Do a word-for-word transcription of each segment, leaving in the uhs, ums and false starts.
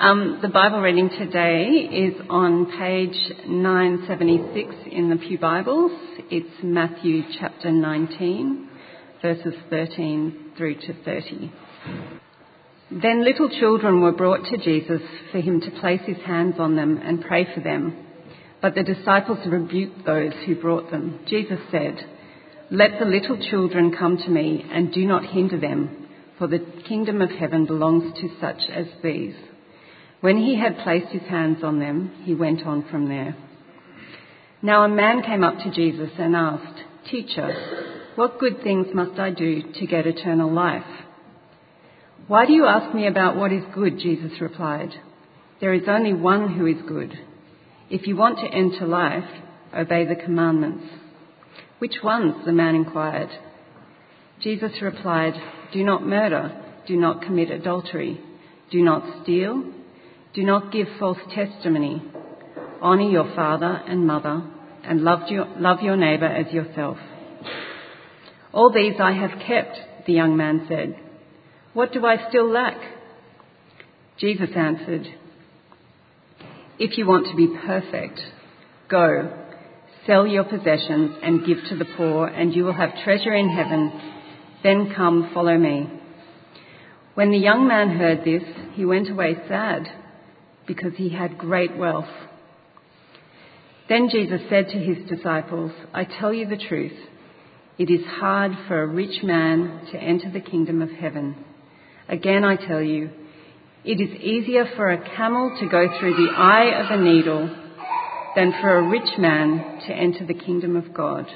Um, the Bible reading today is on page nine seventy-six in the Pew Bibles. It's Matthew chapter nineteen, verses thirteen through to thirty. Then little children were brought to Jesus for him to place his hands on them and pray for them. But the disciples rebuked those who brought them. Jesus said, "Let the little children come to me and do not hinder them, for the kingdom of heaven belongs to such as these." When he had placed his hands on them, he went on from there. Now a man came up to Jesus and asked, "Teacher, what good things must I do to get eternal life?" "Why do you ask me about what is good?" Jesus replied. "There is only one who is good. If you want to enter life, obey the commandments." "Which ones?" the man inquired. Jesus replied, "Do not murder, do not commit adultery, do not steal, do not give false testimony, honour your father and mother, and love your, love your neighbour as yourself." "All these I have kept," the young man said. "What do I still lack?" Jesus answered, "If you want to be perfect, go, sell your possessions and give to the poor, and you will have treasure in heaven. Then come, follow me." When the young man heard this, he went away sad, because he had great wealth. Then Jesus said to his disciples, "I tell you the truth, it is hard for a rich man to enter the kingdom of heaven. Again, I tell you, it is easier for a camel to go through the eye of a needle than for a rich man to enter the kingdom of God."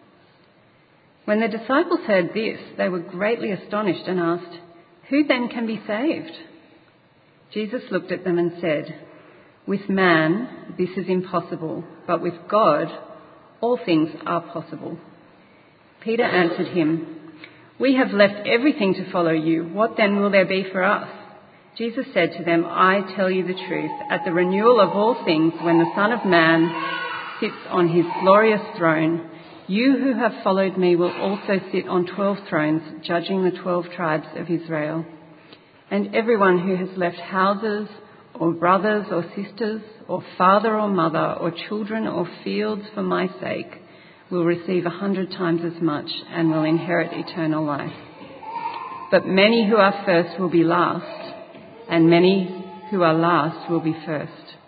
When the disciples heard this, they were greatly astonished and asked, "Who then can be saved?" Jesus looked at them and said, "With man this is impossible, but with God all things are possible." Peter answered him, "We have left everything to follow you. What then will there be for us?" Jesus said to them, "I tell you the truth, at the renewal of all things, when the Son of Man sits on his glorious throne, you who have followed me will also sit on twelve thrones, judging the twelve tribes of Israel. And everyone who has left houses or brothers or sisters or father or mother or children or fields for my sake will receive a hundred times as much and will inherit eternal life. But many who are first will be last, and many who are last will be first."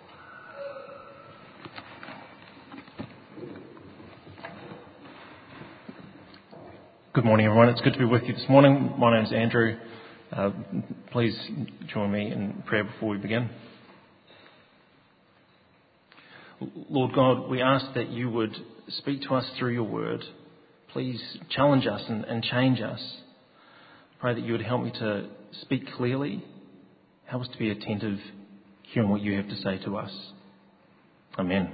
Good morning, everyone. It's good to be with you this morning. My name's Andrew. Uh, please join me in prayer before we begin. Lord God, we ask that you would speak to us through your word. Please challenge us and, and change us. Pray that you would help me to speak clearly. Help us to be attentive, hearing what you have to say to us. Amen.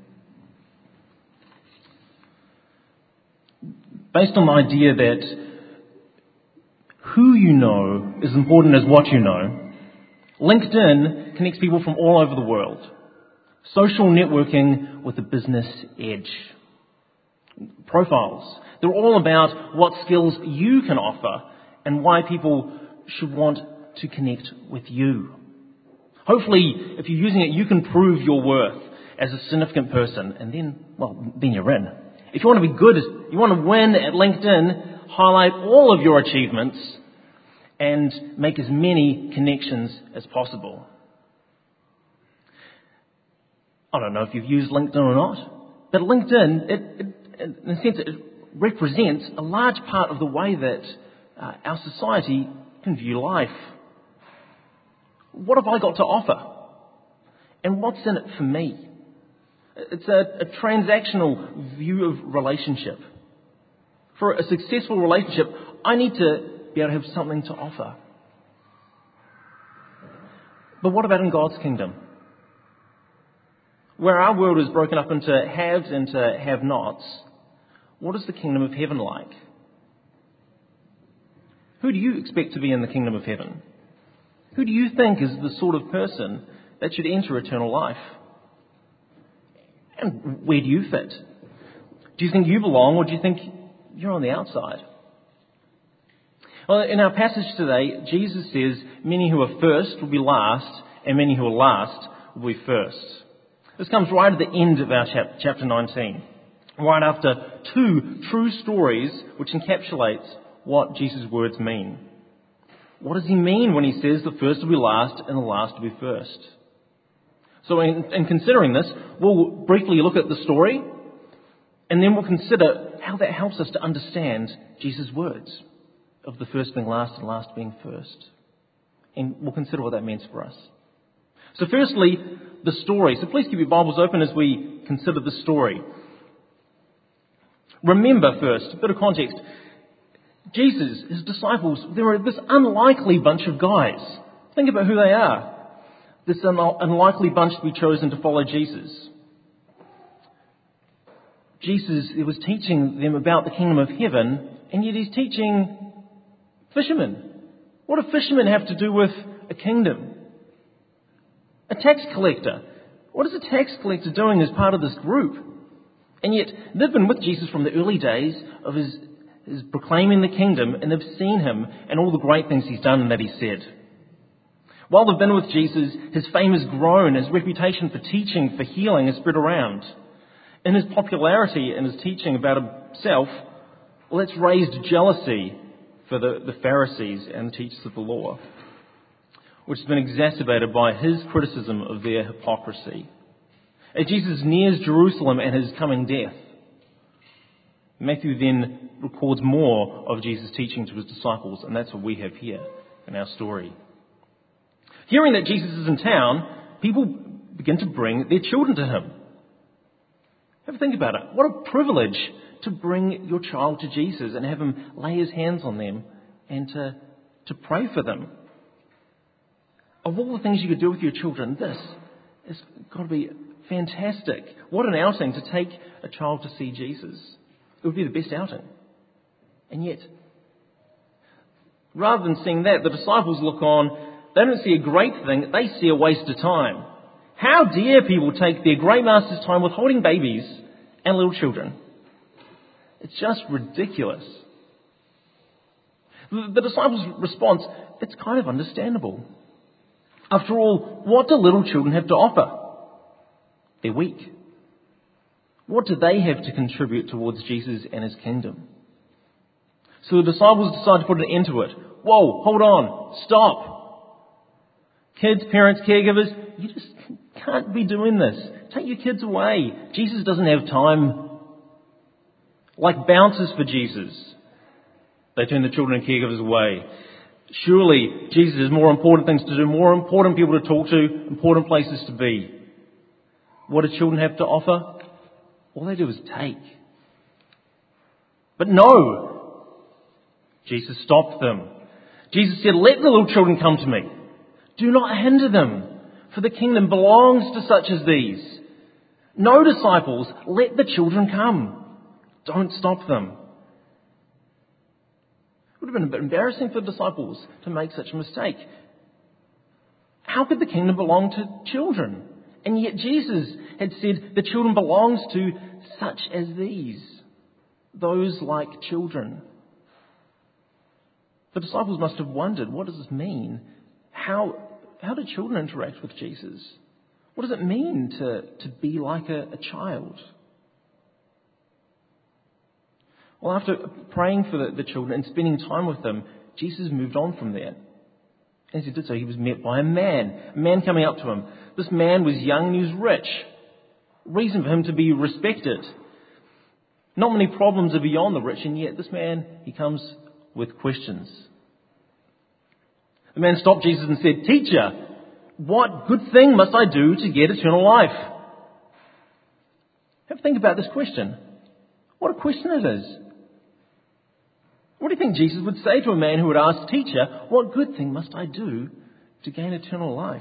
Based on the idea that who you know is important as what you know, LinkedIn connects people from all over the world. Social networking with a business edge. Profiles. They're all about what skills you can offer and why people should want to connect with you. Hopefully, if you're using it, you can prove your worth as a significant person, and then, well, then you're in. If you want to be good, you want to win at LinkedIn, highlight all of your achievements and make as many connections as possible. I don't know if you've used LinkedIn or not, but LinkedIn, it, it, in a sense, it represents a large part of the way that uh, our society can view life. What have I got to offer? And what's in it for me? It's a, a transactional view of relationship. For a successful relationship, I need to be able to have something to offer. But what about in God's kingdom? Where our world is broken up into haves and to have-nots, what is the kingdom of heaven like? Who do you expect to be in the kingdom of heaven? Who do you think is the sort of person that should enter eternal life? And where do you fit? Do you think you belong, or do you think you're on the outside? Well, in our passage today, Jesus says many who are first will be last, and many who will last will be first. This comes right at the end of our chap- chapter nineteen, right after two true stories which encapsulates what Jesus' words mean. What does he mean when he says the first will be last and the last will be first? So in, in considering this, we'll briefly look at the story, and then we'll consider how that helps us to understand Jesus' words of the first being last and last being first. And we'll consider what that means for us. So firstly, the story. So please keep your Bibles open as we consider the story. Remember first, a bit of context. Jesus, his disciples, they were this unlikely bunch of guys. Think about who they are. This un- unlikely bunch to be chosen to follow Jesus. Jesus he was teaching them about the kingdom of heaven, and yet he's teaching fishermen. What do fishermen have to do with a kingdom? A tax collector. What is a tax collector doing as part of this group? And yet they've been with Jesus from the early days of his, his proclaiming the kingdom, and they've seen him and all the great things he's done and that he said. While they've been with Jesus, his fame has grown, his reputation for teaching, for healing has spread around. And his popularity and his teaching about himself, well, that's raised jealousy for the, the Pharisees and the teachers of the law, which has been exacerbated by his criticism of their hypocrisy. As Jesus nears Jerusalem and his coming death, Matthew then records more of Jesus' teaching to his disciples, and that's what we have here in our story. Hearing that Jesus is in town, people begin to bring their children to him. Have a think about it. What a privilege to bring your child to Jesus and have him lay his hands on them and to, to pray for them. Of all the things you could do with your children, this has got to be fantastic. What an outing to take a child to see Jesus. It would be the best outing. And yet, rather than seeing that, the disciples look on. They don't see a great thing, they see a waste of time. How dare people take their great master's time with holding babies and little children? It's just ridiculous. The, the disciples' response, it's kind of understandable. After all, what do little children have to offer? They're weak. What do they have to contribute towards Jesus and his kingdom? So the disciples decide to put an end to it. Whoa, hold on, stop. Kids, parents, caregivers, you just can't be doing this. Take your kids away. Jesus doesn't have time. Like bouncers for Jesus, they turn the children and caregivers away. Surely Jesus has more important things to do, more important people to talk to, important places to be. What do children have to offer? All they do is take. But no! Jesus stopped them. Jesus said, "Let the little children come to me. Do not hinder them, for the kingdom belongs to such as these. No, disciples, let the children come. Don't stop them." It would have been a bit embarrassing for the disciples to make such a mistake. How could the kingdom belong to children? And yet Jesus had said the children belongs to such as these, those like children. The disciples must have wondered, what does this mean? How, how do children interact with Jesus? What does it mean to, to be like a, a child? Well, after praying for the, the children and spending time with them, Jesus moved on from there. As he did so, he was met by a man, a man coming up to him. This man was young and he was rich. Reason for him to be respected. Not many problems are beyond the rich, and yet this man, he comes with questions. The man stopped Jesus and said, "Teacher, what good thing must I do to get eternal life?" Have a think about this question. What a question it is. What do you think Jesus would say to a man who would ask, "Teacher, what good thing must I do to gain eternal life?"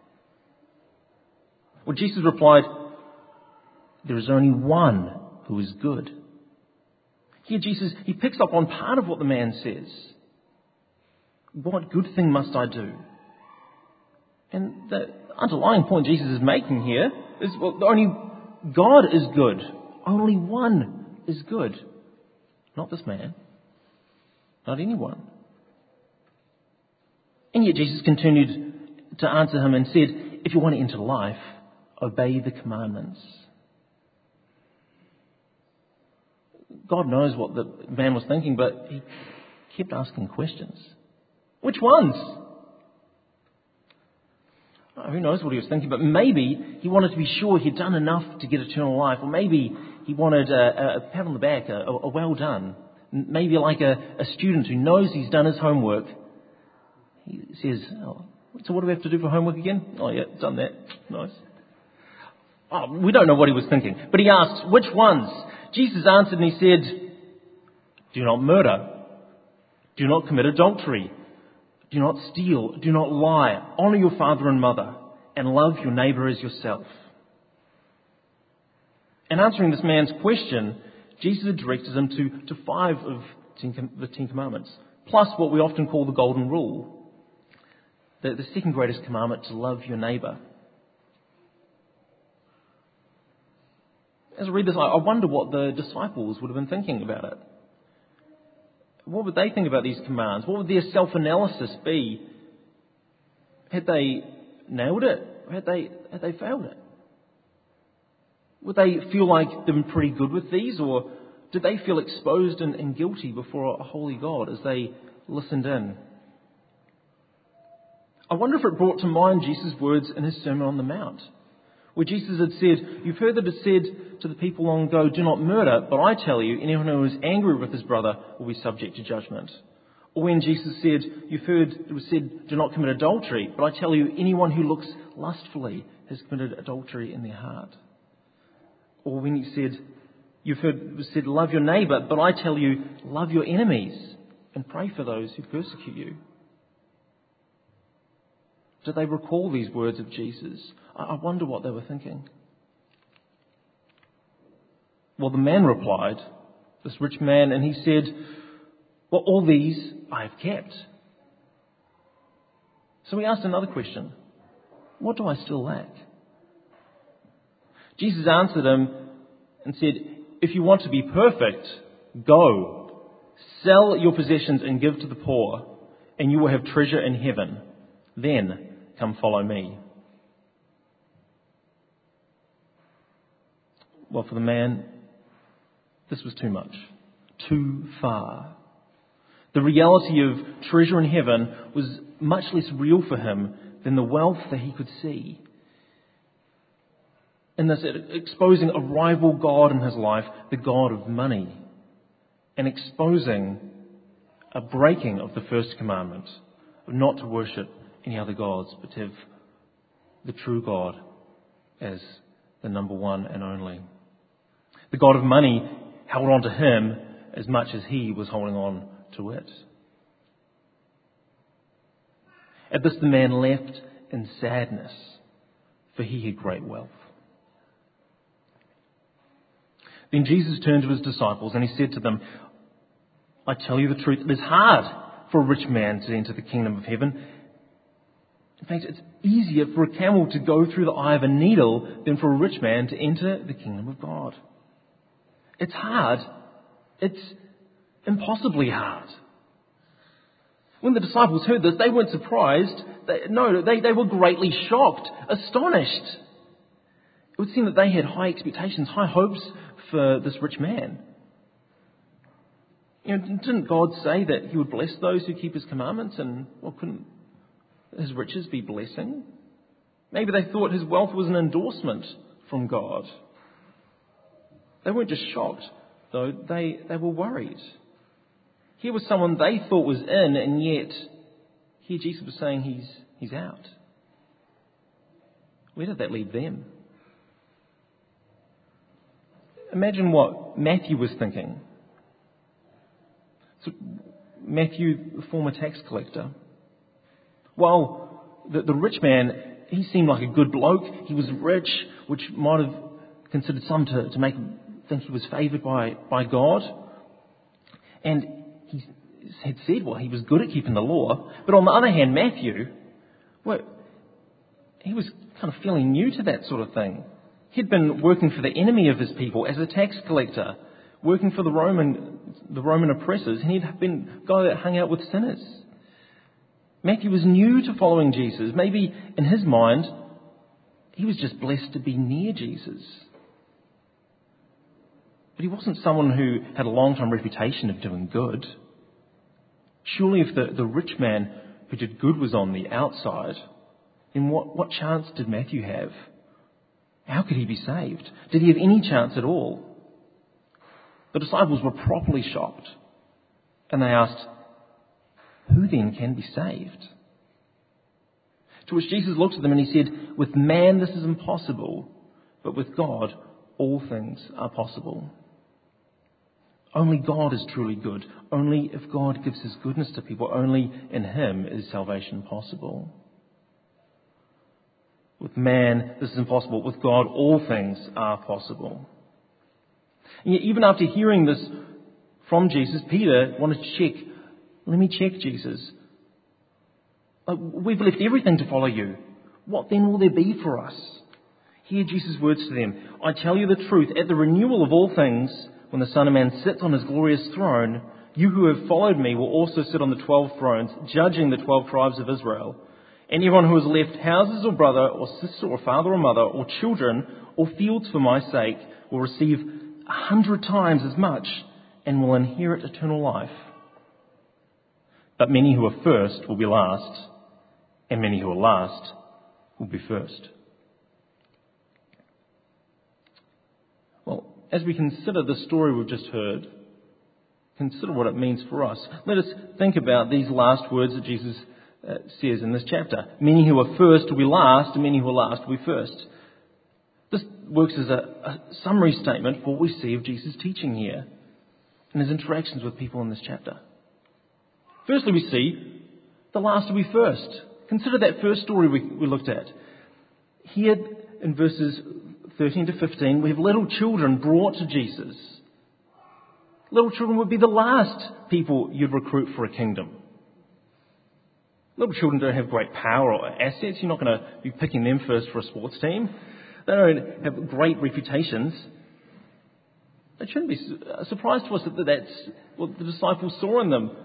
Well, Jesus replied, "There is only one who is good." Here Jesus, he picks up on part of what the man says. What good thing must I do? And the underlying point Jesus is making here is, well, only God is good. Only one is good. Not this man. Not anyone. And yet Jesus continued to answer him and said, "If you want to enter life, obey the commandments." God knows what the man was thinking, but he kept asking questions. Which ones? Oh, who knows what he was thinking, but maybe he wanted to be sure he'd done enough to get eternal life, or maybe he wanted a, a pat on the back, a, a well done. Maybe like a, a student who knows he's done his homework. He says, "Oh, so what do we have to do for homework again?" "Oh yeah, done that. Nice." Oh, we don't know what he was thinking, but he asked, "Which ones?" Jesus answered and he said, "Do not murder. Do not commit adultery. Do not steal. Do not lie. Honour your father and mother, and love your neighbour as yourself." In answering this man's question, Jesus had directed him to, to five of ten, the Ten Commandments, plus what we often call the Golden Rule, the, the second greatest commandment, to love your neighbour. As I read this, I wonder what the disciples would have been thinking about it. What would they think about these commands? What would their self-analysis be? Had they nailed it? Or had they, had they failed it? Would they feel like they've been pretty good with these? Or did they feel exposed and, and guilty before a holy God as they listened in? I wonder if it brought to mind Jesus' words in his Sermon on the Mount, where Jesus had said, "You've heard that it said to the people long ago, 'Do not murder,' but I tell you, anyone who is angry with his brother will be subject to judgment." Or when Jesus said, "You've heard it was said, 'Do not commit adultery,' but I tell you, anyone who looks lustfully has committed adultery in their heart." Or when he said, "You've heard it was said, 'Love your neighbour,' but I tell you, love your enemies and pray for those who persecute you." Did they recall these words of Jesus? I wonder what they were thinking. Well, the man replied, this rich man, and he said, "Well, all these I have kept." So he asked another question. "What do I still lack?" Jesus answered him and said, "If you want to be perfect, go, sell your possessions and give to the poor, and you will have treasure in heaven. Then come follow me." Well, for the man, this was too much, too far. The reality of treasure in heaven was much less real for him than the wealth that he could see. In this, exposing a rival god in his life, the god of money, and exposing a breaking of the first commandment of not to worship any other gods, but to have the true God as the number one and only. The god of money held on to him as much as he was holding on to it. At this, the man left in sadness, for he had great wealth. Then Jesus turned to his disciples and he said to them, "I tell you the truth, it is hard for a rich man to enter the kingdom of heaven. In fact, it's easier for a camel to go through the eye of a needle than for a rich man to enter the kingdom of God." It's hard. It's impossibly hard. When the disciples heard this, they weren't surprised. They, no, they, they were greatly shocked, astonished. It would seem that they had high expectations, high hopes for this rich man. You know, didn't God say that he would bless those who keep his commandments? And well, couldn't his riches be blessing? Maybe they thought his wealth was an endorsement from God. They weren't just shocked, though. They, they were worried. Here was someone they thought was in, and yet here Jesus was saying he's, he's out. Where did that leave them? Imagine what Matthew was thinking. So Matthew, the former tax collector. Well, the, the rich man, he seemed like a good bloke. He was rich, which might have considered some to, to make him think he was favoured by, by God. And he had said, well, he was good at keeping the law. But on the other hand, Matthew, well, he was kind of feeling new to that sort of thing. He'd been working for the enemy of his people as a tax collector, working for the Roman the Roman oppressors, and he'd been a guy that hung out with sinners. Matthew was new to following Jesus. Maybe in his mind, he was just blessed to be near Jesus. But he wasn't someone who had a long-time reputation of doing good. Surely if the, the rich man who did good was on the outside, then what, what chance did Matthew have? How could he be saved? Did he have any chance at all? The disciples were properly shocked, and they asked, "Who then can be saved?" To which Jesus looked at them and he said, "With man this is impossible, but with God all things are possible." Only God is truly good. Only if God gives his goodness to people, only in him is salvation possible. With man this is impossible. With God all things are possible. And yet even after hearing this from Jesus, Peter wanted to check. Let me check, Jesus. We've left everything to follow you. What then will there be for us? Hear Jesus' words to them. "I tell you the truth, at the renewal of all things, when the Son of Man sits on his glorious throne, you who have followed me will also sit on the twelve thrones, judging the twelve tribes of Israel. Anyone who has left houses or brother or sister or father or mother or children or fields for my sake will receive a hundred times as much and will inherit eternal life. But many who are first will be last, and many who are last will be first." Well, as we consider the story we've just heard, consider what it means for us. Let us think about these last words that Jesus uh, says in this chapter. Many who are first will be last, and many who are last will be first. This works as a, a summary statement for what we see of Jesus' teaching here and his interactions with people in this chapter. Firstly, we see the last will be first. Consider that first story we, we looked at. Here in verses thirteen to fifteen, we have little children brought to Jesus. Little children would be the last people you'd recruit for a kingdom. Little children don't have great power or assets. You're not going to be picking them first for a sports team. They don't have great reputations. It shouldn't be a surprise to us that that's what the disciples saw in them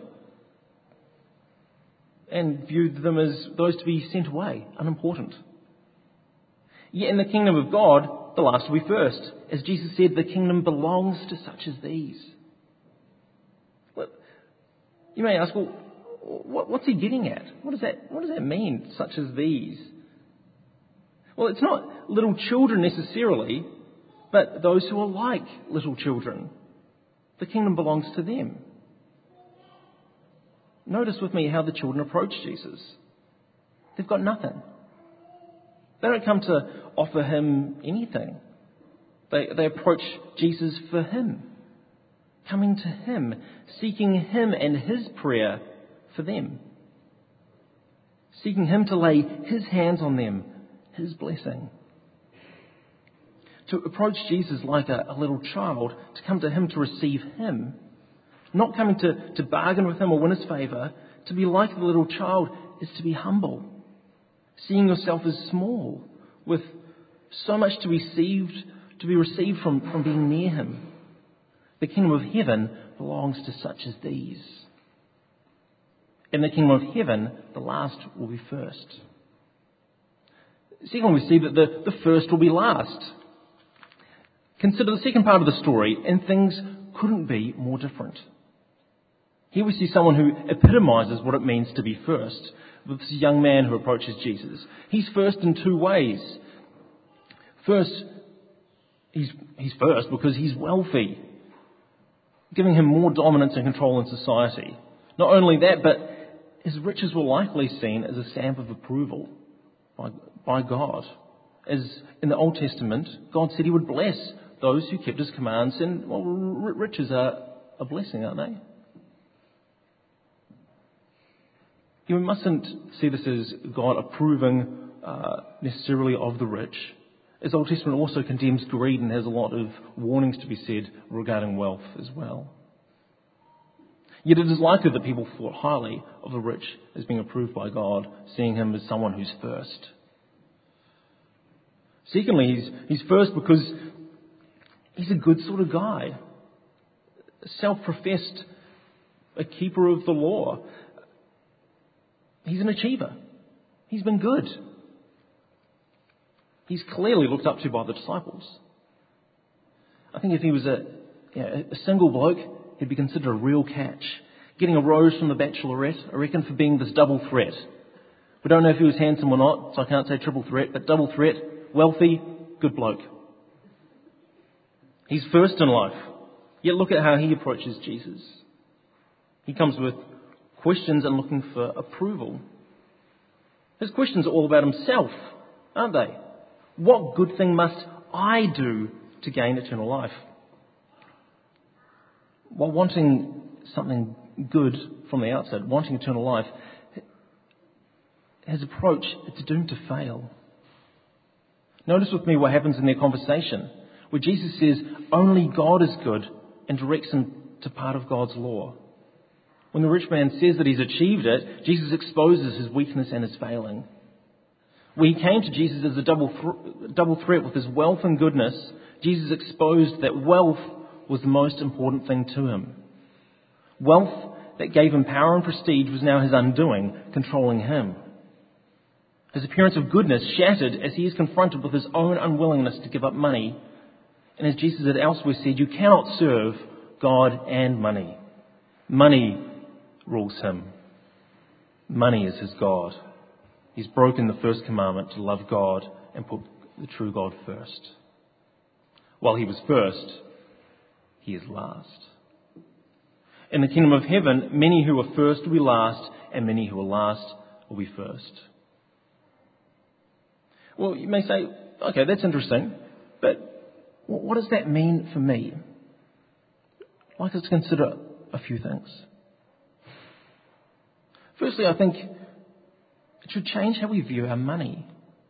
and viewed them as those to be sent away, unimportant. Yet in the kingdom of God, the last will be first. As Jesus said, the kingdom belongs to such as these. Well, you may ask, well, what's he getting at? What does that, what does that mean, such as these? Well, it's not little children necessarily, but those who are like little children. The kingdom belongs to them. Notice with me how the children approach Jesus. They've got nothing. They don't come to offer him anything. They, they approach Jesus for him, coming to him, seeking him and his prayer for them, seeking him to lay his hands on them, his blessing. To approach Jesus like a, a little child, to come to him to receive him, not coming to, to bargain with him or win his favour. To be like the little child is to be humble, seeing yourself as small, with so much to be received, to be received from, from being near him. The kingdom of heaven belongs to such as these. In the kingdom of heaven, the last will be first. Secondly, we see that the, the first will be last. Consider the second part of the story, and things couldn't be more different. Here we see someone who epitomizes what it means to be first. With this young man who approaches Jesus. He's first in two ways. First, he's, he's first because he's wealthy, giving him more dominance and control in society. Not only that, but his riches were likely seen as a stamp of approval by, by God. As in the Old Testament, God said he would bless those who kept his commands, and well, riches are a blessing, aren't they? You mustn't see this as God approving uh, necessarily of the rich. As the Old Testament also condemns greed and has a lot of warnings to be said regarding wealth as well. Yet it is likely that people thought highly of the rich as being approved by God, seeing him as someone who's first. Secondly, he's, he's first because he's a good sort of guy, self-professed a keeper of the law. he's an achiever. He's been good. He's clearly looked up to by the disciples. I think if he was a, you know, a single bloke, he'd be considered a real catch. Getting a rose from the Bachelorette, I reckon, for being this double threat. We don't know if he was handsome or not, so I can't say triple threat, but double threat, wealthy, good bloke. He's first in life. Yet look at how he approaches Jesus. He comes with questions and looking for approval. His questions are all about himself, aren't they? What good thing must I do to gain eternal life? While wanting something good from the outset, wanting eternal life, his approach is doomed to fail. Notice with me what happens in their conversation, where Jesus says only God is good and directs him to part of God's law. When the rich man says that he's achieved it, Jesus exposes his weakness and his failing. When he came to Jesus as a double, th- double threat with his wealth and goodness, Jesus exposed that wealth was the most important thing to him. Wealth that gave him power and prestige was now his undoing, controlling him. His appearance of goodness shattered as he is confronted with his own unwillingness to give up money. And as Jesus had elsewhere said, you cannot serve God and money. Money rules him. Money is his God. He's broken the first commandment to love God and put the true God first. While he was first, he is last. In the kingdom of heaven, many who are first will be last, and many who are last will be first. Well, you may say, okay, that's interesting, but what does that mean for me? I'd like us to consider a few things. Firstly, I think it should change how we view our money.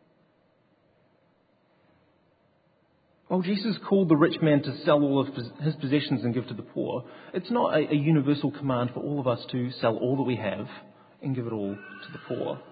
While Jesus called the rich man to sell all of his possessions and give to the poor, it's not a, a universal command for all of us to sell all that we have and give it all to the poor.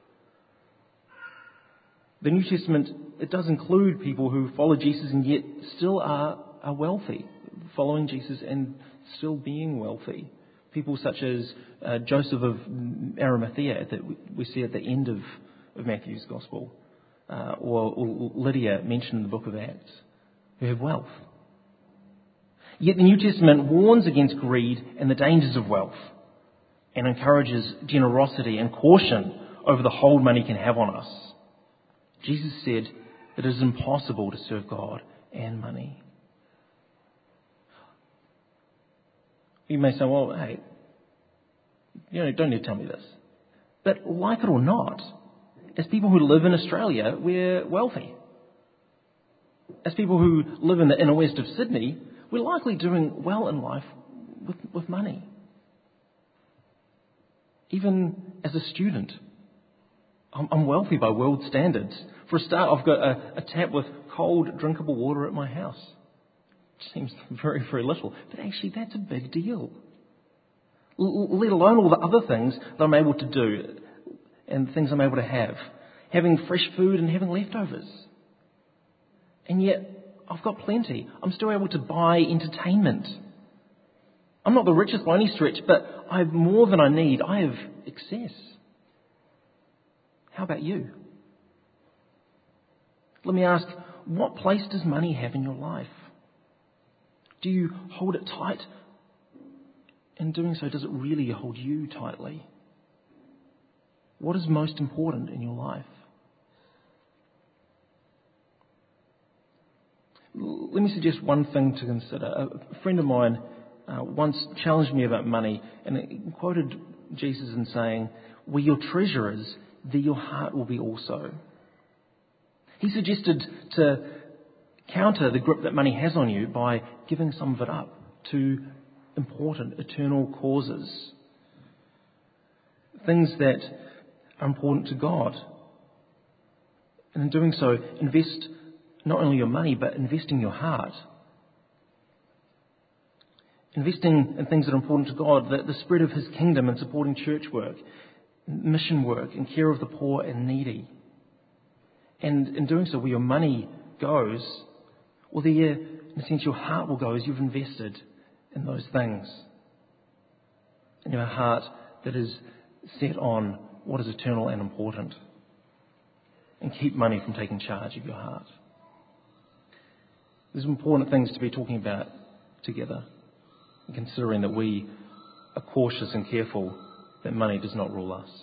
The New Testament, it does include people who follow Jesus and yet still are, are wealthy, following Jesus and still being wealthy. People such as uh, Joseph of Arimathea that we see at the end of, of Matthew's Gospel, uh, or, or Lydia mentioned in the book of Acts, who have wealth. Yet the New Testament warns against greed and the dangers of wealth and encourages generosity and caution over the hold money can have on us. Jesus said that it is impossible to serve God and money. You may say, well, hey, you know, don't need to tell me this. But like it or not, as people who live in Australia, we're wealthy. As people who live in the inner west of Sydney, we're likely doing well in life with, with money. Even as a student, I'm, I'm wealthy by world standards. For a start, I've got a, a tap with cold, drinkable water at my house. Seems very, very little, but actually that's a big deal. L- let alone all the other things that I'm able to do and things I'm able to have. Having fresh food and having leftovers. And yet, I've got plenty. I'm still able to buy entertainment. I'm not the richest by any stretch, but I have more than I need. I have excess. How about you? Let me ask, what place does money have in your life? Do you hold it tight? In doing so, does it really hold you tightly? What is most important in your life? Let me suggest one thing to consider. A friend of mine uh, once challenged me about money and quoted Jesus in saying, where your treasure is, there your heart will be also. He suggested to counter the grip that money has on you by giving some of it up to important, eternal causes. Things that are important to God. And in doing so, invest not only your money, but investing your heart. Investing in things that are important to God, the, the spread of His kingdom and supporting church work, mission work, and care of the poor and needy. And in doing so, where your money goes, well, there, in a sense, your heart will go as you've invested in those things. And your heart that is set on what is eternal and important. And keep money from taking charge of your heart. There's important things to be talking about together, and considering that we are cautious and careful that money does not rule us.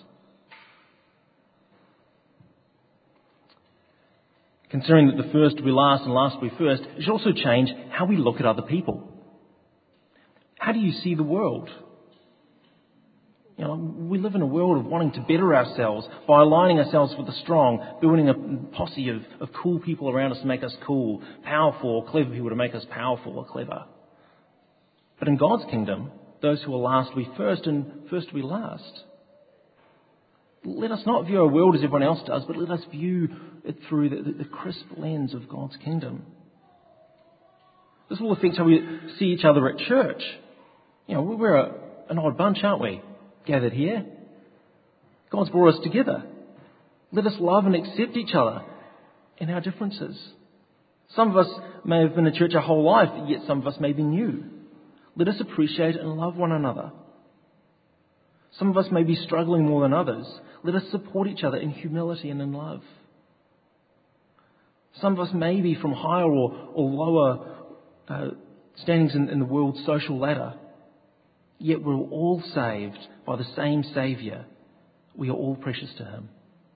Considering that the first will be last and last will be first, it should also change how we look at other people. How do you see the world? You know, we live in a world of wanting to better ourselves by aligning ourselves with the strong, building a posse of, of cool people around us to make us cool, powerful or clever people to make us powerful or clever. But in God's kingdom, those who are last will be first and first will be last. Let us not view our world as everyone else does, but let us view it through the, the, the crisp lens of God's kingdom. This will affect how we see each other at church. You know, we're a, an odd bunch, aren't we? Gathered here. God's brought us together. Let us love and accept each other in our differences. Some of us may have been in church our whole life, yet some of us may be new. Let us appreciate and love one another. Some of us may be struggling more than others. Let us support each other in humility and in love. Some of us may be from higher or, or lower uh, standings in, in the world's social ladder. Yet we're all saved by the same Saviour. We are all precious to Him.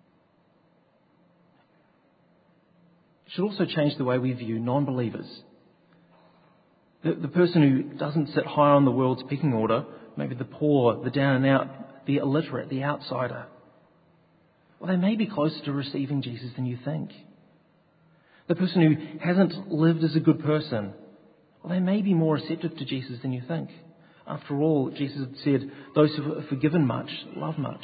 It should also change the way we view non-believers. The, the person who doesn't sit high on the world's pecking order, maybe the poor, the down and out, the illiterate, the outsider, well, they may be closer to receiving Jesus than you think. The person who hasn't lived as a good person, well, they may be more receptive to Jesus than you think. After all, Jesus had said, those who are forgiven much, love much.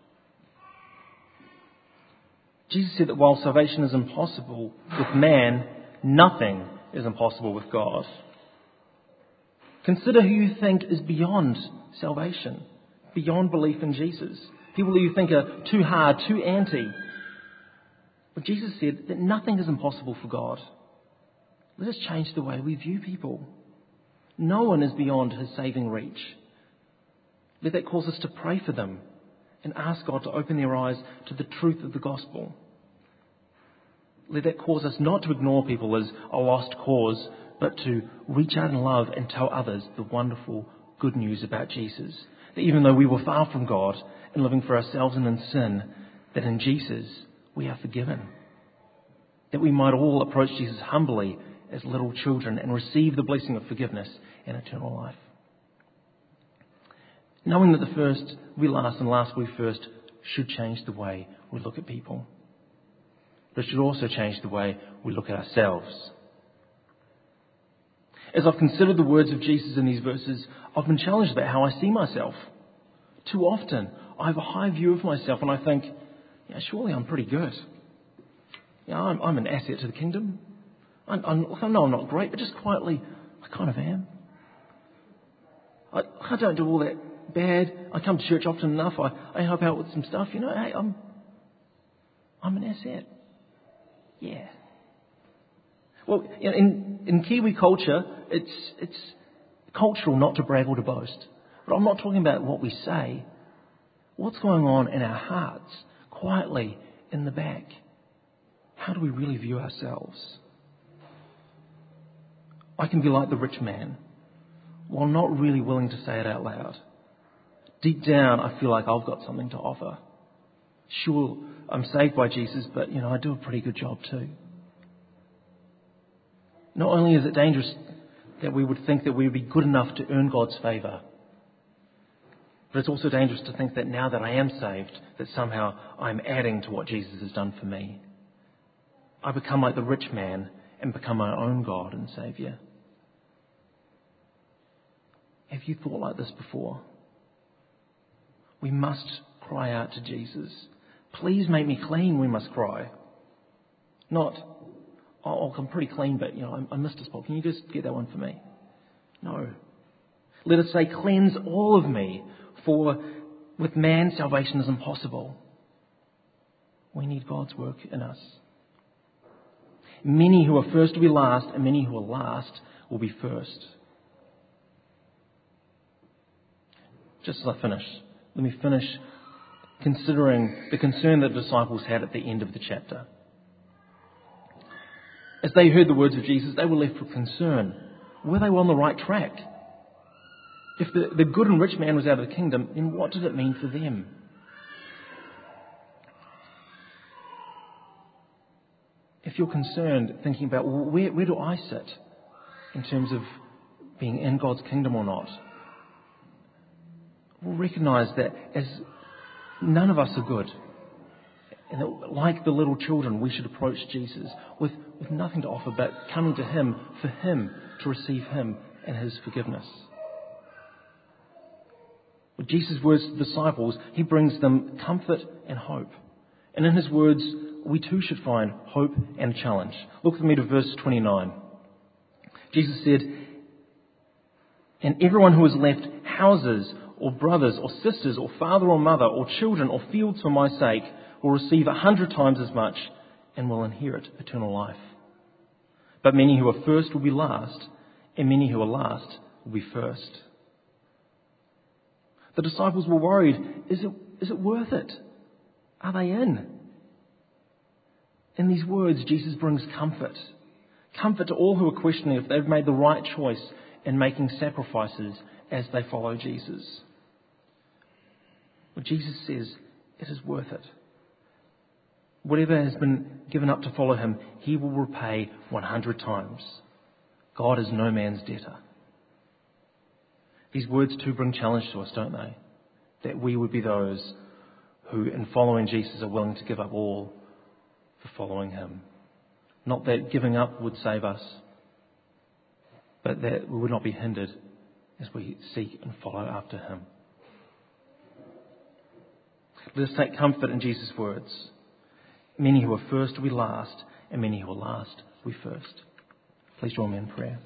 Jesus said that while salvation is impossible with man, nothing is impossible with God. Consider who you think is beyond salvation, beyond belief in Jesus. People who you think are too hard, too anti. But Jesus said that nothing is impossible for God. Let us change the way we view people. No one is beyond His saving reach. Let that cause us to pray for them and ask God to open their eyes to the truth of the gospel. Let that cause us not to ignore people as a lost cause, but to reach out in love and tell others the wonderful good news about Jesus. That even though we were far from God and living for ourselves and in sin, that in Jesus we are forgiven. That we might all approach Jesus humbly as little children and receive the blessing of forgiveness and eternal life. Knowing that the first will be last and last will be first should change the way we look at people. But it should also change the way we look at ourselves. As I've considered the words of Jesus in these verses, I've been challenged about how I see myself. Too often, I have a high view of myself and I think, yeah, surely I'm pretty good. Yeah, I'm, I'm an asset to the kingdom. I'm, I'm, I know I'm not great, but just quietly, I kind of am. I, I don't do all that bad. I come to church often enough. I, I help out with some stuff. You know, hey, I'm, I'm an asset. Yeah. Well, in, in Kiwi culture, it's, it's cultural not to brag or to boast. But I'm not talking about what we say. What's going on in our hearts, quietly in the back? How do we really view ourselves? I can be like the rich man, while not really willing to say it out loud. Deep down, I feel like I've got something to offer. Sure, I'm saved by Jesus, but, you know, I do a pretty good job too. Not only is it dangerous that we would think that we would be good enough to earn God's favour, but it's also dangerous to think that now that I am saved, that somehow I'm adding to what Jesus has done for me. I become like the rich man and become my own God and Saviour. Have you thought like this before? We must cry out to Jesus. Please make me clean, we must cry. Not, oh, I'm pretty clean, but, you know, I, I missed a spot. Can you just get that one for me? No. Let us say, cleanse all of me, for with man salvation is impossible. We need God's work in us. Many who are first will be last, and many who are last will be first. Just as I finish, let me finish considering the concern that the disciples had at the end of the chapter. As they heard the words of Jesus, they were left with concern. Were they on the right track? If the, the good and rich man was out of the kingdom, then what did it mean for them? If you're concerned, thinking about, well, where, where do I sit in terms of being in God's kingdom or not, we'll recognise that as none of us are good, and that, like the little children, we should approach Jesus with, with nothing to offer but coming to Him for Him to receive Him and His forgiveness. With Jesus' words to the disciples, He brings them comfort and hope. And in His words, we too should find hope and challenge. Look with me to verse twenty-nine. Jesus said, "And everyone who has left houses or brothers or sisters or father or mother or children or fields for my sake will receive a hundred times as much and will inherit eternal life. But many who are first will be last, and many who are last will be first." The disciples were worried. Is it, is it worth it? Are they in? In these words, Jesus brings comfort. Comfort to all who are questioning if they've made the right choice in making sacrifices as they follow Jesus. But Jesus says it is worth it. Whatever has been given up to follow Him, He will repay one hundred times. God is no man's debtor. These words too bring challenge to us, don't they? That we would be those who, in following Jesus, are willing to give up all for following Him. Not that giving up would save us, but that we would not be hindered as we seek and follow after Him. Let us take comfort in Jesus' words. Many who are first will be last, and many who are last will be first. Please join me in prayer.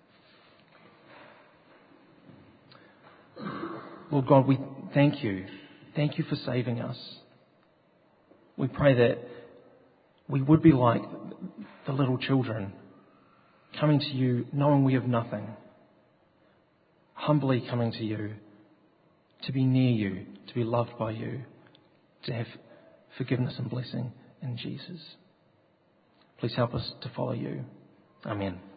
Lord God, we thank You. Thank You for saving us. We pray that we would be like the little children, coming to You knowing we have nothing, humbly coming to You, to be near You, to be loved by You, to have forgiveness and blessing in Jesus. Please help us to follow You. Amen.